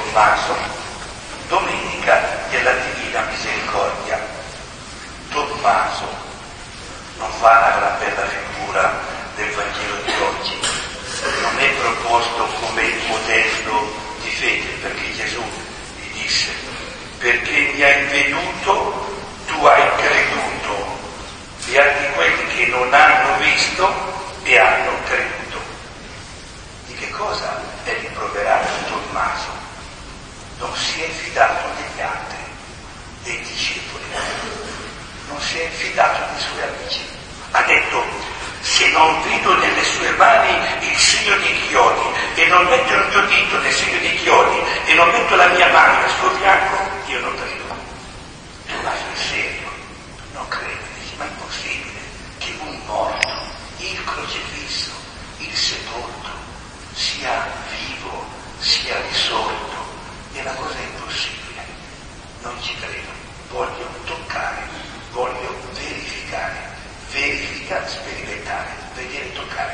Tommaso, domenica della Divina Misericordia. Tommaso non fa una gran bella figura del Vangelo di oggi, non è proposto come modello di fede, perché Gesù gli disse: perché mi hai veduto, tu hai creduto. Beati quelli che non hanno visto e hanno creduto. Di che cosa è rimproverato Tommaso? Non si è fidato degli altri, dei discepoli, non si è fidato dei suoi amici. Ha detto: se non vedo nelle sue mani il segno di chiodi e non metto il mio dito nel segno di chiodi e non metto la mia mano nel suo fianco, io non credo. Tommaso è serio, non crede, dice: ma è possibile che un morto, il crocifisso, il sepolto, sia vivo, sia risorto? È una cosa impossibile, non ci credo, voglio toccare, voglio verificare. Verifica, sperimentare, vedere, toccare.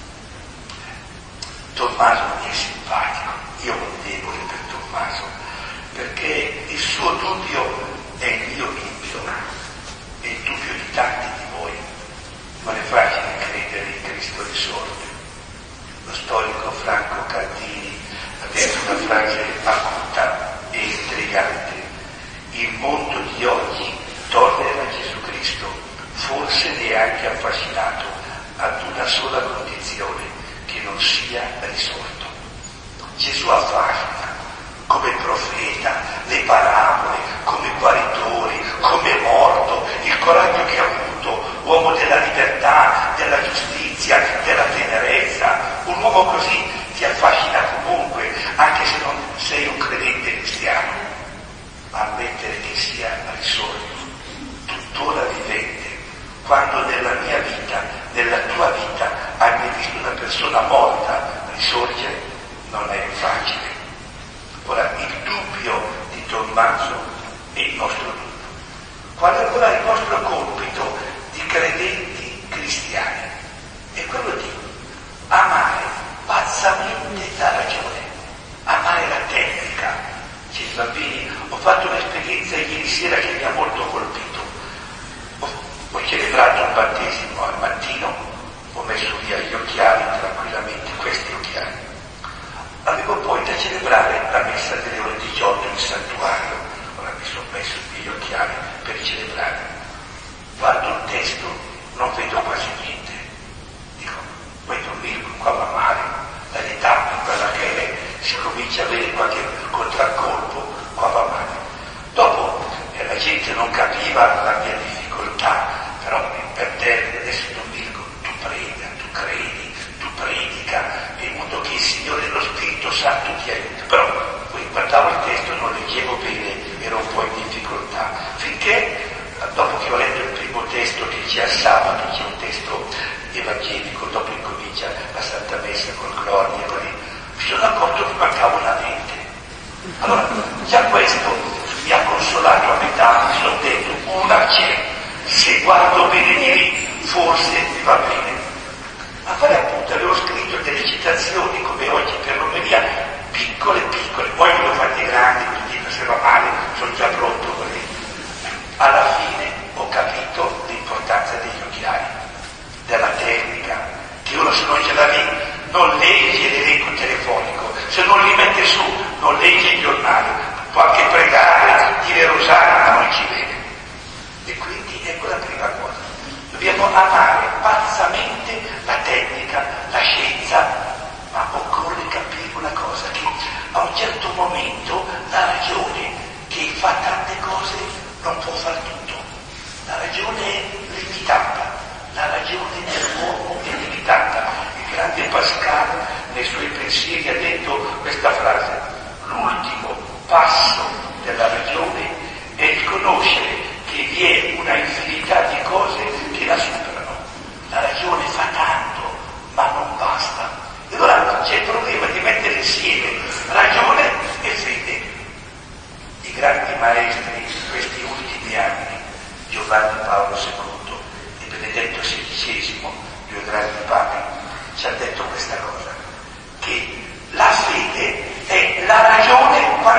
Tommaso mi è simpatico, io ho un debole per Tommaso, perché il suo dubbio è il mio dubbio, è il dubbio di tanti di voi. Non è facile credere in Cristo risorto. Lo storico Franco Cardini ha detto una frase acuta e intrigante: il mondo di oggi tollera Gesù Cristo, forse neanche affascinato, ad una sola condizione, che non sia risorto. Gesù affascina come profeta, le parabole, come guaritore, come morto, il coraggio che ha avuto, uomo della libertà, della giustizia, della tenerezza. Un uomo così ti affascina comunque, anche se non sei un credente cristiano. Ma ammettere che sia risorto, tuttora vivente. Quando nella mia vita, nella tua vita, hai mai visto una persona morta risorgere? Non è facile. Ora, il dubbio di Tommaso è il nostro dubbio. Qual è allora il nostro compito di credenti cristiani? È quello di amare pazzamente la ragione, amare la tecnica. Dice: bambini, ho fatto un'esperienza ieri sera che mi ha molto colpito. Ho celebrato un battesimo al mattino, ho messo via gli occhiali tranquillamente, questi occhiali. Avevo poi da celebrare la messa delle ore 18 in santuario. Ora mi sono messo via gli occhiali per celebrare. Guardo il testo, non vedo quasi niente. Dico: poi dormire qua va male, l'età è quella che è, si comincia a avere qualche contraccolpo, qua va male. Dopo la gente non capiva la mia difficoltà, però per te adesso non dico: tu prega, tu credi, tu predica, in modo che il Signore, lo Spirito Santo ti aiuta. Però poi guardavo il testo, non leggevo bene, ero un po' in difficoltà, finché dopo che ho letto il primo testo che c'è a sabato, c'è un testo evangelico, dopo incomincia la Santa Messa col Gloria, mi sono accorto che mancava una mente. Allora già questo mi ha consolato a metà, mi sono detto: una c'è, se guardo bene di lì forse mi va bene. A fare appunto avevo scritto delle citazioni come oggi per l'omelia, piccole, poi le ho fatte grandi, quindi se va male sono già pronto così. Alla fine ho capito l'importanza degli occhiali, della tecnica, che uno se non ce l'avevi non legge l'elenco telefonico, se non li mette su non legge il giornale, può anche pregare, dire rosario, ma non ci vede. E quindi ecco la prima cosa: dobbiamo amare pazzamente la tecnica, la scienza, ma occorre capire una cosa, che a un certo momento la ragione, che fa tante cose, non può far tutto. La ragione è limitata, la ragione dell'uomo è limitata. Il grande Pascal nei suoi pensieri ha detto questa frase: l'ultimo passo della ragione è riconoscere che vi è una infinità di cose che la superano. La ragione fa tanto, ma non basta. E allora c'è il problema di mettere insieme ragione e fede. I grandi maestri di questi ultimi anni, Giovanni Paolo II e Benedetto XVI, due grandi papi, ci hanno detto questa cosa, che la fede è la ragione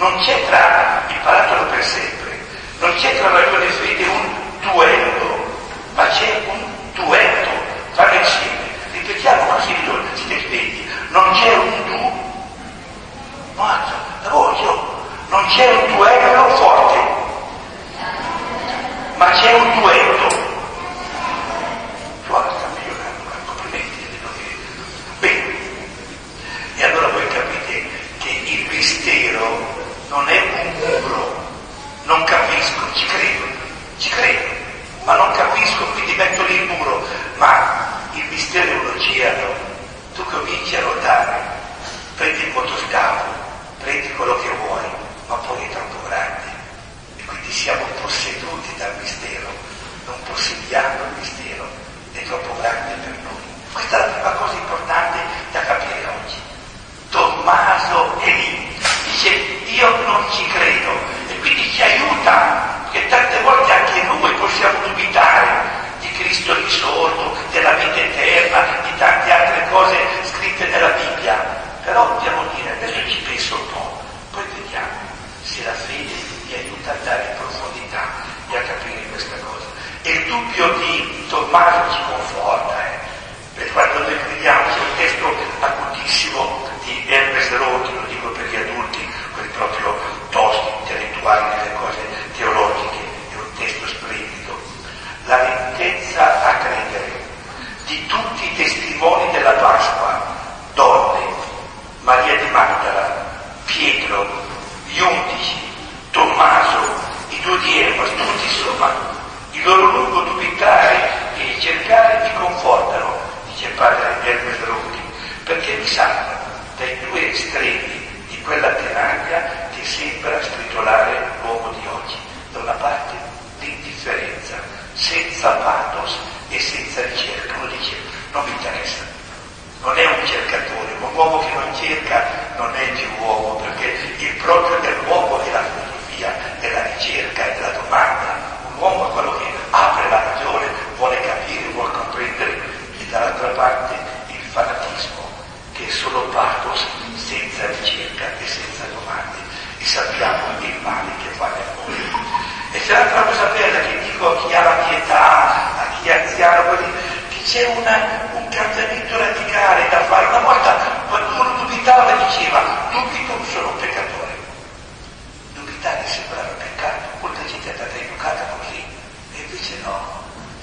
Non c'è tra, imparatelo per sempre, non c'è tra ragione e fede un duello, ma c'è un duetto, vanno insieme. Ripetiamo così, siete svegli, non c'è un non c'è un duello forte, ma c'è un duetto. Suona sta migliorando, complimenti. Bene, e allora voi capite che il mistero non è un muro, non capisco, ci credo, ma non capisco, quindi metto lì il muro, ma il mistero è un oceano, tu cominci a nuotare, prendi il motoscafo, prendi quello che vuoi, ma poi è troppo grande e quindi siamo posseduti dal mistero, non possediamo il mistero, è troppo grande per noi. Questa è la prima cosa importante da capire oggi. Tommaso è lì, dice io non ci credo e quindi ci aiuta, perché tante volte anche noi possiamo dubitare di Cristo risorto, della vita eterna, di tante altre cose scritte nella Bibbia, però dobbiamo dire, adesso ci penso un po', poi vediamo se la fede mi aiuta ad andare in profondità e a capire questa cosa. E il dubbio di Tommaso ci conforta, perché quando noi crediamo, c'è un testo acutissimo di Hermes Roth, lo dico per gli adulti, quelli proprio tosti, intellettuali delle cose teologiche, è un testo splendido. La lentezza a credere di tutti i testimoni della Pasqua, donne, Maria di Magdala, Pietro, gli 11, Tommaso, i 2 di Emmaus, tutti insomma, il loro lungo dubitare e cercare mi confortano, dice padre Hermes Roth, perché mi salvano dai 2 estremi di quella tenaglia che sembra stritolare l'uomo di oggi. Da una parte l'indifferenza, senza pathos e senza ricerca. Uno dice, non mi interessa, non è un cercatore, un uomo che non cerca non è più uomo, perché il proprio dell'uomo è la filosofia, è la ricerca, è la domanda. Un uomo è quello che apre la ragione, vuole capire, vuole comprendere, e dall'altra parte il fanatismo, che è solo pathos, senza ricerca e senza domande, e sappiamo il male che fa nel mondo. E c'è l'altra cosa bella che dico a chi ha la pietà, a chi è anziano, che c'è un cambiamento radicale da fare. Una volta quando uno dubitava diceva, dubito, sono un peccatore. Dubitare sembrava peccato, molta gente è stata educata così, e invece no.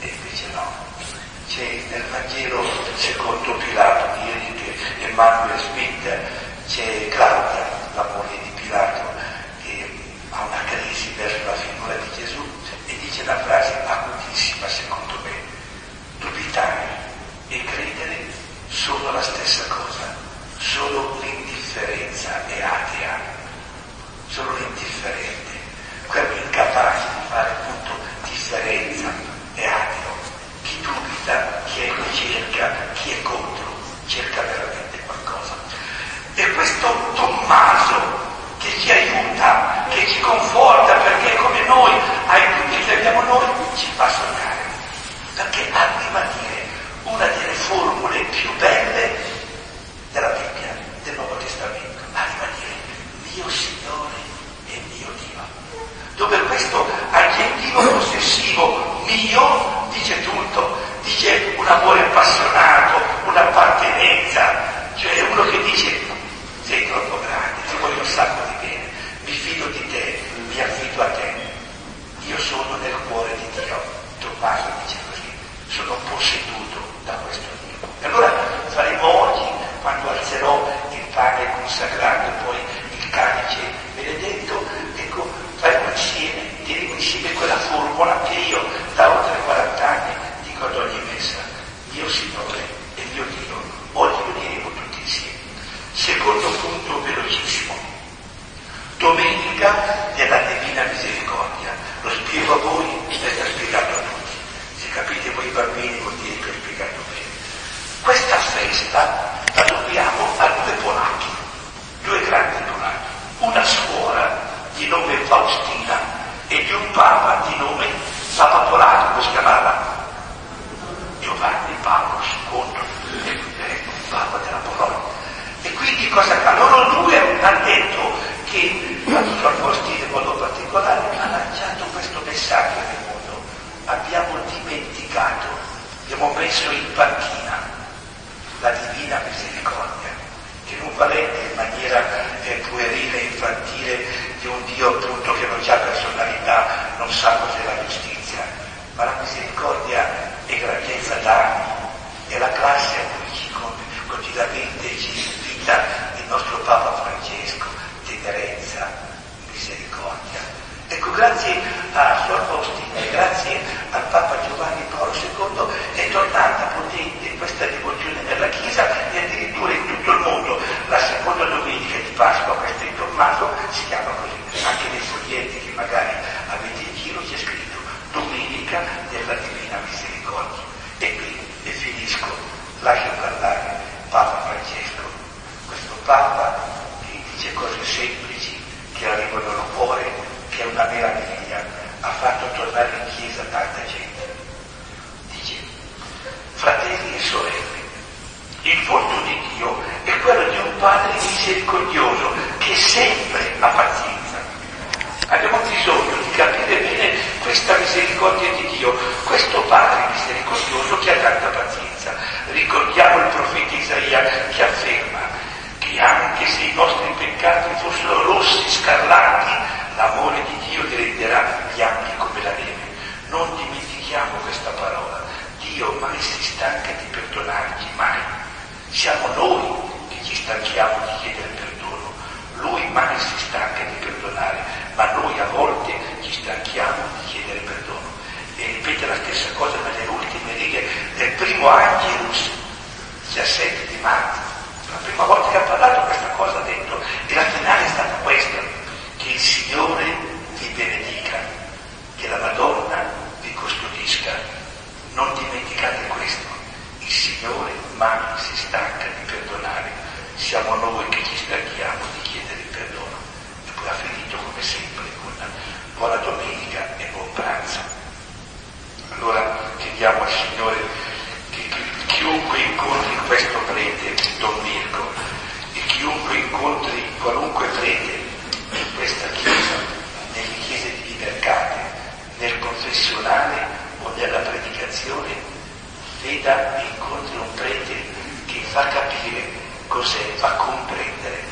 C'è nel Vangelo secondo Pilato di Eric Emanuel Smith, c'è Claudia, la moglie di Pilato, che ha una crisi verso la figura di Gesù e dice una frase acutissima secondo me: dubitare e credere sono la stessa cosa, solo l'indifferenza è atea, solo l'indifferente, quello incapace di fare appunto differenza è ateo. Chi dubita, chi è in ricerca, chi è contro, cerca veramente qualcosa. E questo Tommaso che ci aiuta, che ci conforta, perché come noi, ai dubbi che abbiamo noi, ci fa sognare. Perché arriva a dire una delle formule più belle della Bibbia, del Nuovo Testamento. Arriva a dire mio Signore e mio Dio. Dove questo aggettivo possessivo, mio, dice tutto, dice un amore appassionato, un'appartenenza, cioè uno che dice sei troppo grande, ti voglio un sacco di bene, mi fido di te, mi affido a te, io sono nel cuore di Dio. Tommaso dice così, sono posseduto da questo Dio. E allora faremo oggi, quando alzerò il pane consacrato e poi il calice benedetto, ecco, faremo insieme, diremo insieme quella formula che io da oltre 40 anni dico ad ogni messa, mio Signore e mio Dio. Oggi lo diremo tutti insieme. Secondo punto velocissimo, domenica della Divina Misericordia. Lo spiego a voi e sta spiegato a tutti. Se capite voi bambini vuol dire che ho spiegato bene. Questa festa la dobbiamo a 2 polacchi, 2 grandi polacchi, una suora di nome Faustina e di un papa di nome Papa polacco, come si chiamava? Giovanni Paolo II, papa della Polonia. E quindi cosa fa? Loro 2 hanno detto che fatto Suor Faustina in modo particolare, ha lanciato questo messaggio nel mondo. Abbiamo dimenticato, abbiamo messo in panchina la divina misericordia, che non va letta in maniera puerile e infantile di un Dio appunto che non ha personalità, non sa cos'è la giustizia, ma la misericordia è grandezza d'animo, è la classe a cui continuamente ci invita il nostro Papa Francesco, tenerezza, misericordia. Ecco, grazie a Suor Faustina e grazie al Papa Giovanni Paolo II è tornata potente questa devozione nella Chiesa e addirittura in tutto il mondo. La seconda domenica di Pasqua, questa in Tommaso, si chiama così. Anche nei foglietti che magari avete in giro c'è scritto Domenica della Divina Misericordia. E qui, e finisco, lascio parlare Papa Francesco, questo Papa che dice cose semplici, che arrivano al cuore, che è una meraviglia, ha fatto tornare in chiesa tanta gente. Dice: fratelli e sorelle, il volto di Dio è quello di un Padre misericordioso che sempre ha pazienza. Abbiamo bisogno di capire bene questa misericordia di Dio, questo Padre misericordioso che ha tanta pazienza. Ricordiamo il profeta Isaia che afferma che anche se i nostri peccati fossero rossi, scarlatti, l'amore di Dio li renderà bianchi come la neve. Non dimentichiamo questa parola. Dio mai si stanca di perdonarci, mai. Siamo noi che ci stanchiamo di chiedere perdono. Lui mai si stanca di perdonare, ma noi a volte ci stanchiamo di chiedere perdono. E ripete la stessa cosa nelle ultime righe del primo Angelus, 17 di marzo. La prima volta che ha parlato questa cosa ha detto, e la finale è stata questa: che il Signore vi benedica, che la Madonna vi custodisca. Non dimenticate questo, il Signore mai si stanca di perdonare, siamo noi che ci stanchiamo di chiedere il perdono. E poi ha finito come sempre con buona domenica e buon pranzo. Allora chiediamo al Signore che chiunque incontri questo prete, Don Mirko, e chiunque incontri qualunque prete in questa chiesa, nelle chiese di Vimercate, nel confessionale o nella predicazione, veda e incontri un prete che fa capire cos'è, fa comprendere